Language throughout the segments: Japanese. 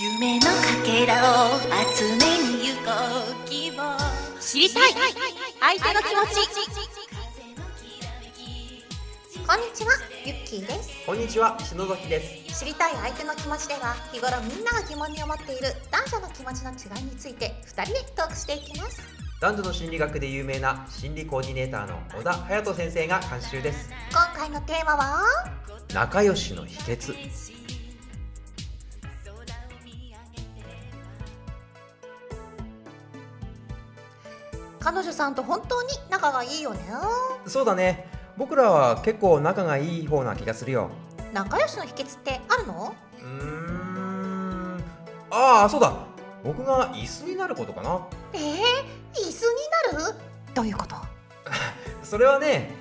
夢のかけらを集めに行こう希望知りたい相手の気持ち。 こんにちは、ゆっきーです。 こんにちは、篠崎です。 知りたい相手の気持ちでは、日頃みんなが疑問に思っている男女の気持ちの違いについて2人でトークしていきます。 男女の心理学で有名な心理コーディネーターの小田隼人先生が監修です。 今回のテーマは仲良しの秘訣。 彼女さんと本当に仲がいいよね。 そうだね、僕らは結構仲がいい方な気がするよ。 仲良しの秘訣ってあるの？ そうだ、僕が椅子になることかな。 椅子になる？どういうこと？ それはね、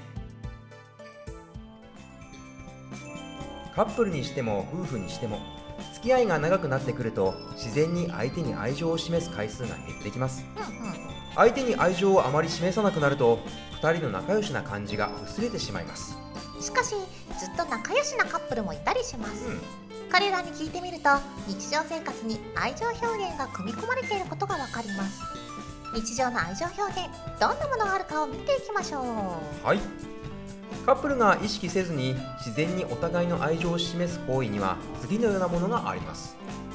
カップルにしても夫婦にしても付き合いが長くなってくると自然に相手に愛情を示す回数が減ってきます。相手に愛情をあまり示さなくなると2人の仲良しな感じが薄れてしまいます。 しかしずっと仲良しなカップルもいたりします。彼らに聞いてみると日常生活に愛情表現が組み込まれていることがわかります。日常の愛情表現、どんなものがあるかを見ていきましょう。 はい、カップルが意識せずに自然にお互いの愛情を示す行為には次のようなものがあります。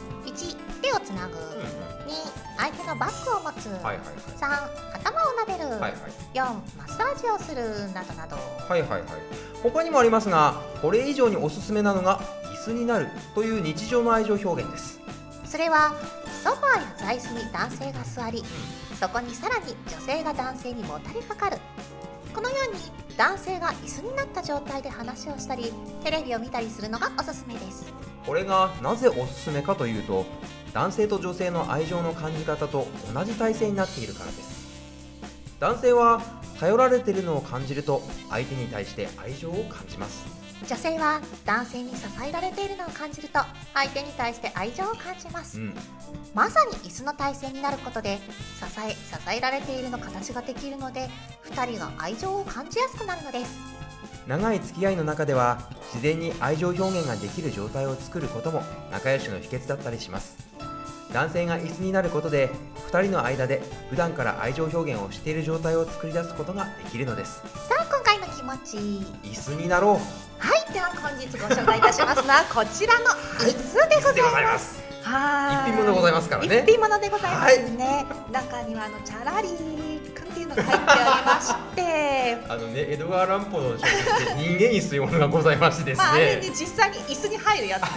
1、手をつなぐ。2、相手のバッグを持つ。3、頭を撫でる。4、マッサージをするなどなど。 他にもありますが、これ以上におすすめなのが椅子になるという日常の愛情表現です。 それはソファーや座椅子に男性が座り、そこにさらに女性が男性にもたれかかる。このように男性が椅子になった状態で話をしたりテレビを見たりするのがおすすめです。 これがなぜおすすめかというと、男性と女性の愛情の感じ方と同じ体勢になっているからです。男性は頼られているのを感じると相手に対して愛情を感じます。 女性は男性に支えられているのを感じると相手に対して愛情を感じます。まさに椅子の体勢になることで支えられているの形ができるので、2人が愛情を感じやすくなるのです。 長い付き合いの中では自然に愛情表現ができる状態を作ることも仲良しの秘訣だったりします。男性が椅子になることで2人の間で普段から愛情表現をしている状態を作り出すことができるのです。 さあ、今回の気持ち、 椅子になろう。 はい、では本日ご紹介いたしますのはこちらの椅子でございます。 一品物でございますからね。 一品物でございますね。中にはチャラリー君っていうのが入ってありまして江戸川乱歩の小説で人間椅子というものがございましてですね、 あれね、実際に椅子に入るやつです。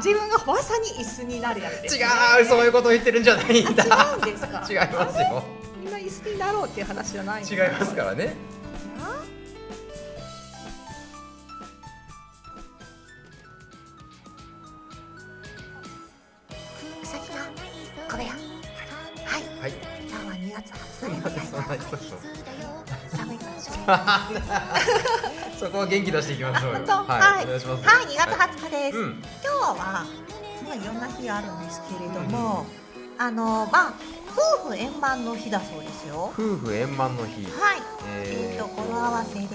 自分がまさに椅子になるやつです、ね。 違う、そういうことを言ってるんじゃないんだ。 違うんですか？ 違いますよ。 みんな椅子になろうっていう話じゃない。 違いますからね。 うさぎが小部屋。はい、今日は2月20日でございます。寒いからしかそこは元気出していきましょうよ。 はい、 お願いします。 はい、2月20日です。今日は、いろんな日あるんですけれども、夫婦円満の日だそうですよ。 夫婦円満の日。 はい。語呂合わせで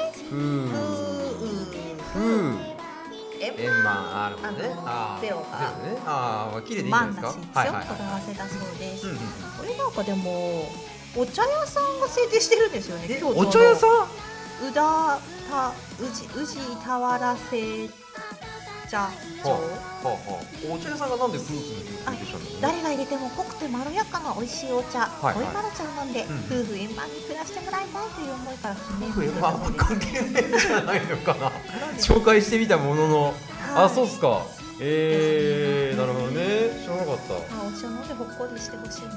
円満、あるもんね。 ゼロが綺麗でいいんじゃないですか。 満らしいですよ。語呂合わせだそうです。これなんかでもお茶屋さんが制定してるんですよね。 お茶屋さん？ 宇治俵製茶町。 お茶屋さんがなんで夫婦に制定したんだろうね。 誰が入れても濃くてまろやかな美味しいお茶、恋バナ茶を飲んで夫婦円満に暮らしてもらいたいという思いから記念日に。 まあ関係ないんじゃないのかな。紹介してみたものの、そうっすか。なるほどね。知らなかった。 お茶飲んでほっこりしてほしいね。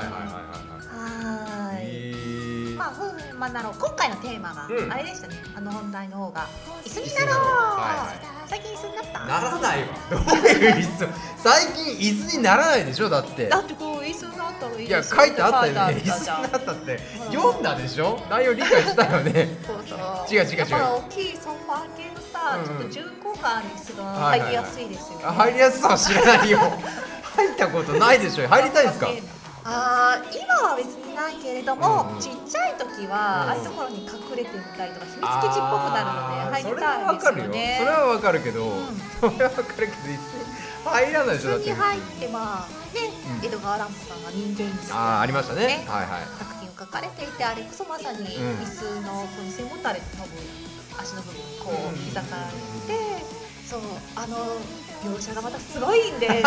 夫婦円満なろう。今回のテーマがあれでしたね。本題の方が椅子になろう。最近椅子になった？ ならないわ。どういう椅子？最近椅子にならないでしょ。だってこう椅子になった方がいい。 いや、書いてあったよね。椅子になったって読んだでしょ。内容理解したよね。違う。 だから大きいソファー系のさ、ちょっと重厚感にする入りやすいですよね。 入りやすさは知らないよ。入ったことないでしょ。入りたいですか？ 今は別にないけれども、ちっちゃい時はああいうところに隠れてみたりとか秘密基地っぽくなるので入りたいですよね。 それはわかるよ。それはわかるけど、それはわかるけど、 入らないでしょ。 普通に入って江戸川乱歩さんが人間椅子ありましたね。はいはい。 作品を書かれていて、あれこそまさに椅子のこの背もたれと多分足の部分こう膝から入れて、そう描写がまたすごいんです。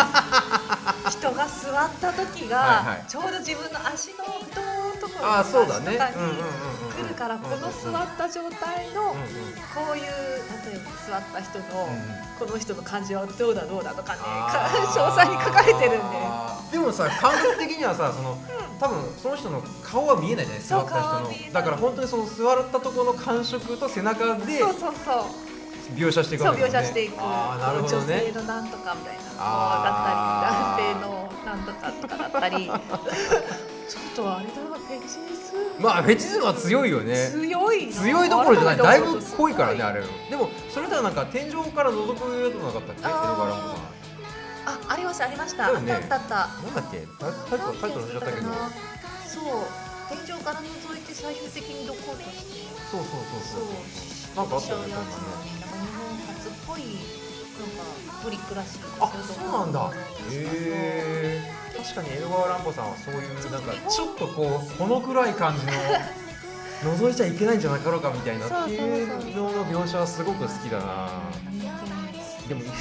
人が座った時がちょうど自分の足の太もものところの足とかに来るから、この座った状態のこういう例えば座った人のこの人の感じはどうだどうだとかね、詳細に書かれてるんで。 でもさ、感覚的にはさ、多分その人の顔は見えないじゃない、座った人の。だから本当にその座ったところの感触と背中で描写していくわけですね。 そう描写していく。 なるほどね。 女性のなんとかみたいなだったり、男性のなんとかとかだったり。ちょっとあれだ、フェチズム。 まあフェチズムは強いよね。強いどころじゃない、だいぶ濃いからねあれ。でもそれではなんか天井から覗くとなかったっけ、江戸川乱歩さん。 ありましたありました。あった。なんだっけ、タイトル忘れちゃったけど。 そう、天井から覗いて最終的にどこうとして。 そう。なんかあったよね。 初っぽいなんかトリックらしい。 そうなんだ。確かに江戸川乱歩さんはそういうなんかちょっとこのくらい感じの覗いちゃいけないんじゃなかろうかみたいなっていうのの描写はすごく好きだな。でも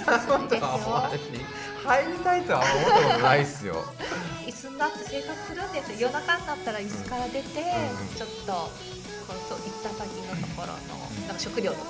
入りたいとは思ったことないっすよ。 椅子になって生活するんですよ。夜中になったら椅子から出て、ちょっと行った先のところのなんか食料とか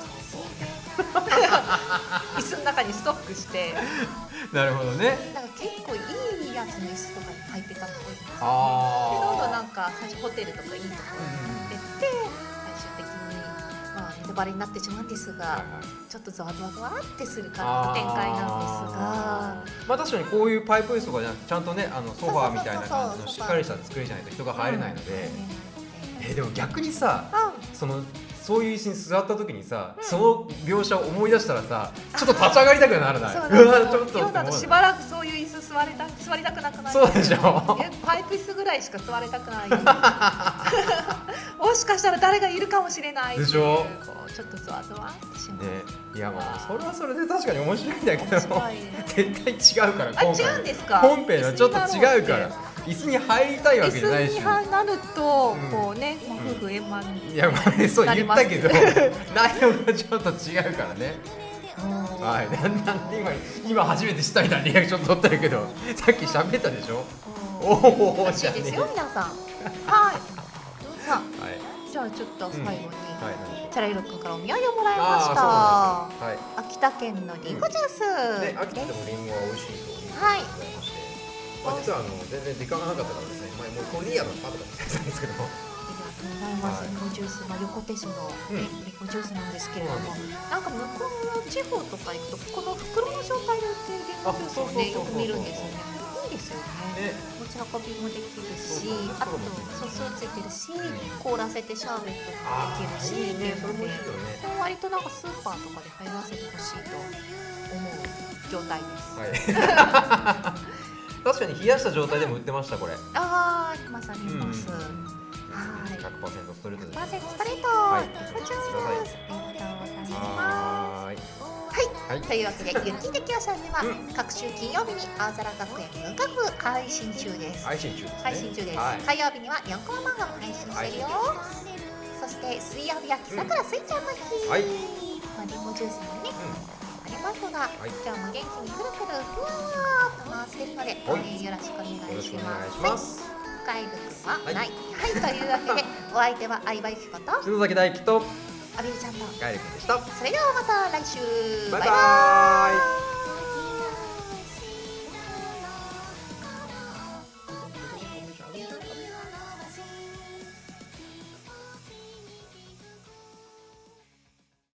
椅子の中にストックして。 なるほどね。 なんか結構いいやつの椅子とかに入ってたっぽいんですよね。でどんどんなんか最初ホテルとかいいところに行ってって、最終的にネタバレになってしまうんですが、ちょっとゾワゾワゾワってする感じの展開なんですが、 まあ確かにこういうパイプ椅子とかじゃなくてちゃんとねソファーみたいな感じのしっかりした作りじゃないと人が入れないので。でも逆にさ、そういう椅子に座った時にさ、その描写を思い出したらさ、ちょっと立ち上がりたくならない？ ちょっと今だとしばらくそういう椅子座りたくなくない？ そうでしょ。 パイプ椅子ぐらいしか座りたくない。もしかしたら誰がいるかもしれないでしょ。ちょっとゾワゾワってしまう。 いや、それはそれで確かに面白いんだけど、絶対違うから。 違うんですか？ 本編はちょっと違うから。椅子に入りたいわけじゃないし。 椅子になるとこうね、夫婦円満に。 いや、そう言ったけど内容がちょっと違うからね。はい、なんで今初めてしたいなリアクション取ってるけど、さっき喋ったでしょ。おお、じゃあね。 ですよ皆さん。はい。さあ、じゃあちょっと最後にチャライロ君からお土産をもらいました。秋田県のリンゴジュース。 秋田でもリンゴは美味しいと。 はい。 実は全然時間がなかったからですね、もうコリアのパンとか食べたんですけど。 ありがとうございます。リンゴジュース、横手市のリンゴジュースなんですけれども、なんか向こうの地方とか行くとこの袋の状態で売ってるリンゴジュースをねよく見るんですよね。いいですよね。持ち運びもできるし、あとソースついてるし、凍らせてシャーベットもできるし、割となんかスーパーとかで入らせてほしいと思う状態です。 確かに冷やした状態でも売ってましたこれ。 まさにます。 100%ストレートです。 100%ストレート。 はい。 ありがとうございます。はい。というわけで、ゆきてきおしゃべりは各週金曜日に青空学園文化部配信中です。 配信中です。 火曜日には4コマ漫画も配信してるよ。そして水曜日は木桜スイちゃんの日。 はい。 リンゴジュースもね。ありますが、今日も元気にくるくるふわーっと回ってるので、応援よろしくお願いします。カイル君はない。はい、というわけで、お相手は相葉ゆきこと篠崎大輝とアビルちゃんとカイル君でした。 それではまた来週。 バイバイ。